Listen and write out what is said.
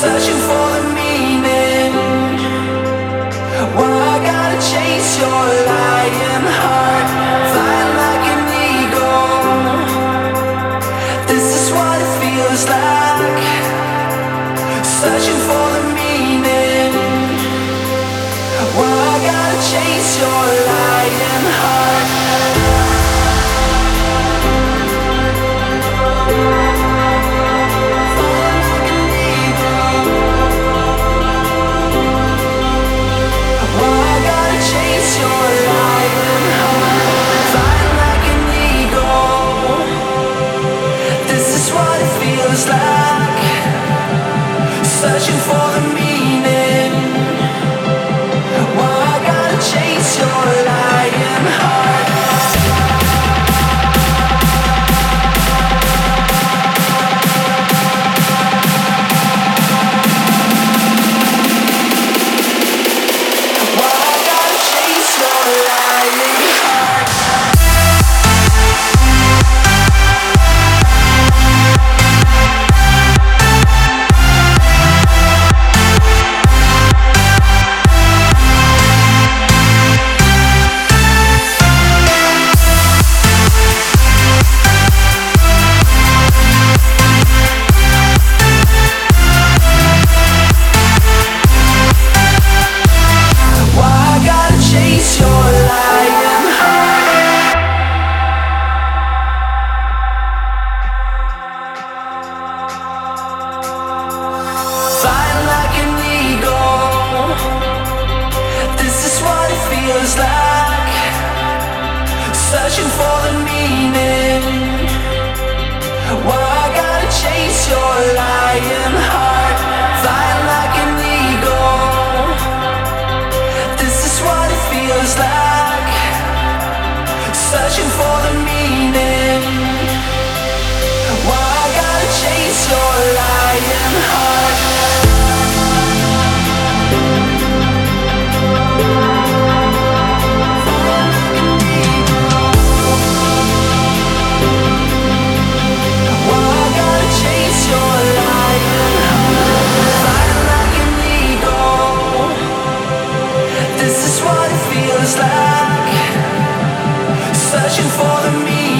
searching for the meaning. Why I gotta chase your lying heart, flying like an eagle. This is what it feels like, searching for the meaning. Why I gotta chase your lying heart. Like searching for the meaning. Why I gotta chase your lying heart. Why I gotta chase your lying heart. Flying like an eagle. This is what it feels like, searching for the meaning. Why I gotta chase your lying heart, flying like an eagle. This is what it feels like, searching for the meaning. Why I gotta chase your lying heart. Like searching for the meaning.